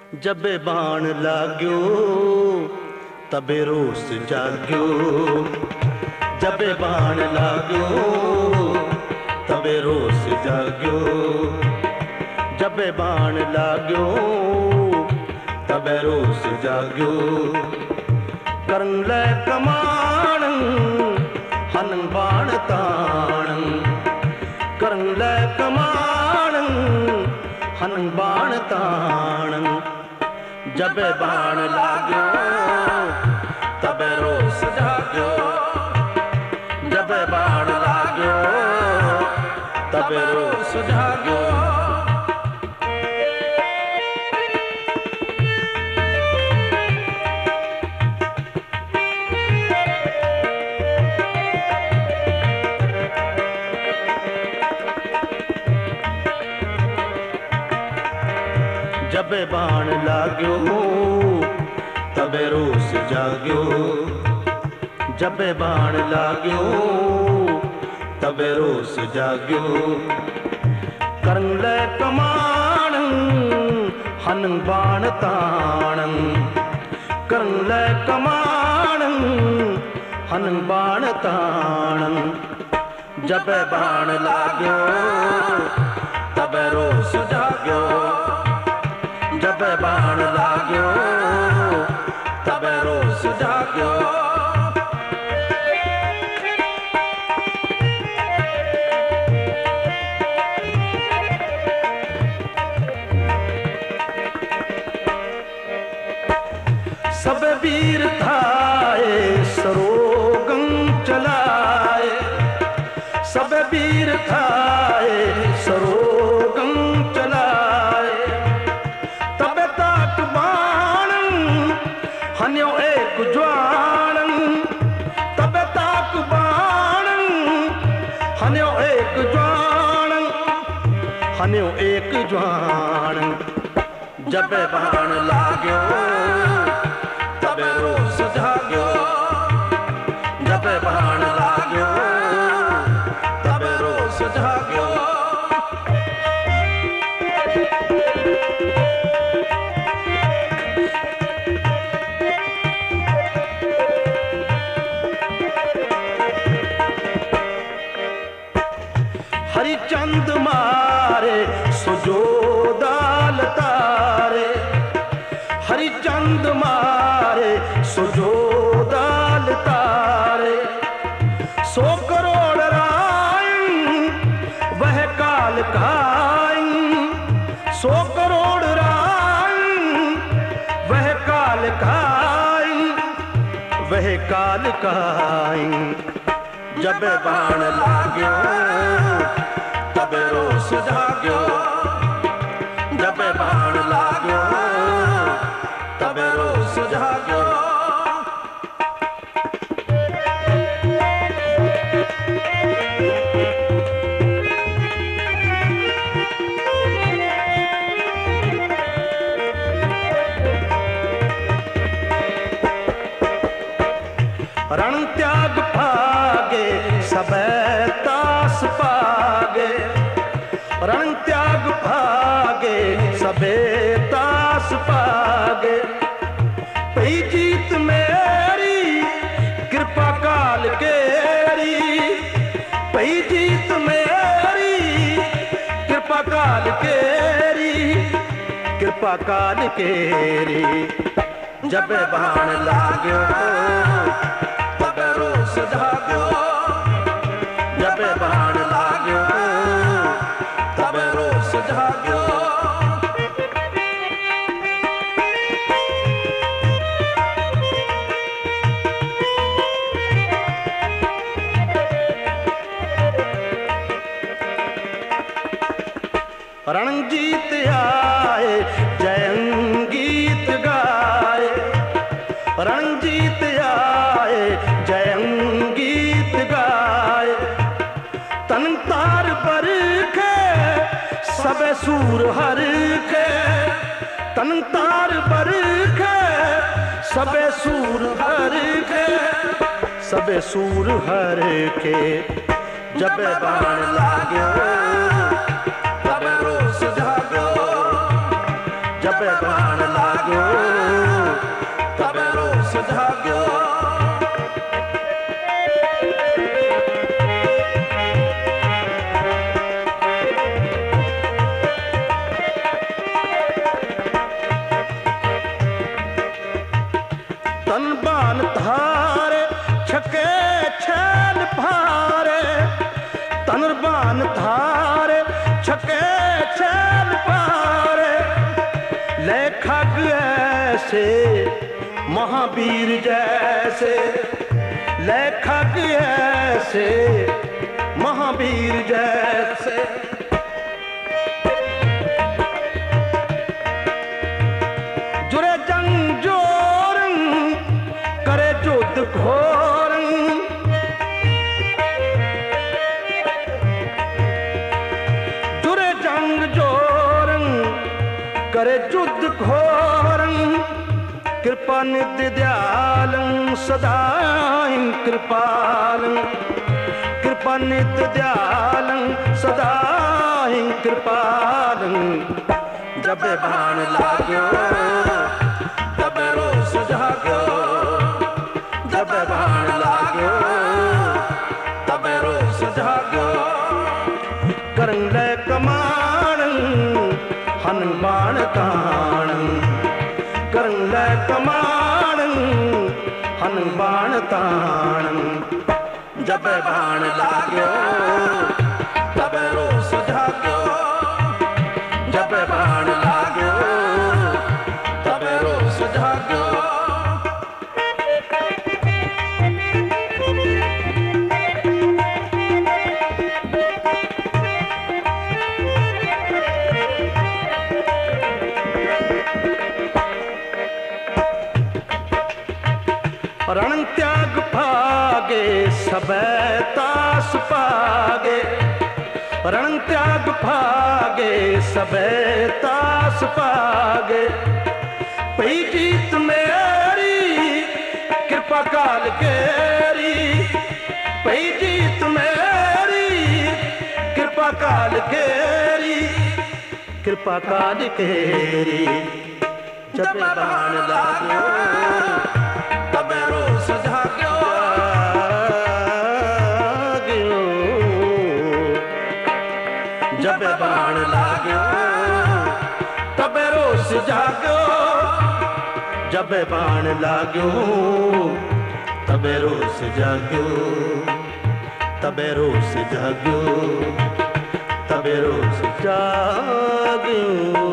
जबे बाण लाग्यो तबे रोस जाग्यो। जबे बाण लाग्यो तबे रोस जाग्यो। जबे बाण लाग्यो तबे रोस जाग्यो। करन ले कमान हन बाण ताण। करन ले कमान हन बाण ताण। जबे बाण लाग्यो तबे रोस जाग्यो। जबे बाण लाग्यो तबे रोस जाग्यो। जबे बाण लाग्यो तबे रोस जाग्यो। जबे बाण लाग्यो तबे रोस जाग्यो। करन ले कमान हन बाण ताण। करन ले कमान हन बाण ताण। जबे बाण लाग्यो तबे रोस जाग्यो। जबे बाण लाग्यो तबे रोस जाग्यो। सब वीर थाए सरोगं चलाए। सब वीर थाए सरोगं चलाए। तबे ताक बाण हन्यो एक ज्वाण। तबे ताक बाण हन्यो एक ज्वाण। हन्यो एक ज्वाण। जबे बाण लाग्यो तबे रोस जाग्यो। जबे बाण लाग्यो तबे रोस जाग्यो। हरिचंद मारे सुजोदाल तारे। हरिचंद मारे सुजोदाल तारे। 100 करोड़ राय वह काल काई। 100 करोड़ राय वह काल काई। वह काल काई। जबे बाण लाग्यो तबे रोस जाग्यो। जबे बाण लाग्यो तबे रोस जाग्यो। रण त्याग भागे सबे तास पागे। रण त्याग भागे सबे तास पागे। पई जीत मेरी कृपा काल केरी। पई जीत मेरी कृपा काल केरी। कृपा काल केरी। जबे बाण लाग्यो तबे रोस जाग्यो। जबे बाण लाग्यो तबे रोस जाग्यो। रणजीत आए जयंगीत गाए। रणजीत आए जयंगीत गाए। तन तार पर के सबे सूर हर के। तन तार पर के सबे सूर हर के। सबे सूर हर के। जबे बाण लाग्यो तबे रोस जाग्यो। जब बाण लाग्यो तबे रोस जाग्यो। तन बाण धारे छके छैल भारे, तन बाण धारे छके छैल भारे, ले खग ऐसे महावीर जैसे, ले खग ऐसे महावीर जैसे। जुरे जंग जोरन करे युद्ध घोरन, जुरे जंग जोरन करे युद्ध घोरन, कृपा नित्य दयालं सदा कृपालं, कृपा नित्य दयालं सदा कृपालं। जब बाण लाग्यो तबे रोस जाग्यो, जब बाण लाग्यो तबे रोस जाग्यो। करं ले कमाणं हन बाण ताणं, करं ले कमाणं हन बाण ताणं। जब बाण लाग्यो तबे रोस जाग्यो, जब बाण लाग्यो तबे रोस जाग्यो। रण त्याग भागे सबे तास पागे, रण त्याग भागे सबे तास पागे। पई जीत मेरी कृपा काल केरी, पई जीत मेरी कृपा काल केरी, कृपा काल केरी। जब बाण लाग्यो तबे रोस जाग्यो, जब बाण लाग्यो तबे रोस जाग्यो, जब बाण लाग्यो तबे रोस जाग्यो, तबे रोस जाग्यो, तबे रोस जाग्यो।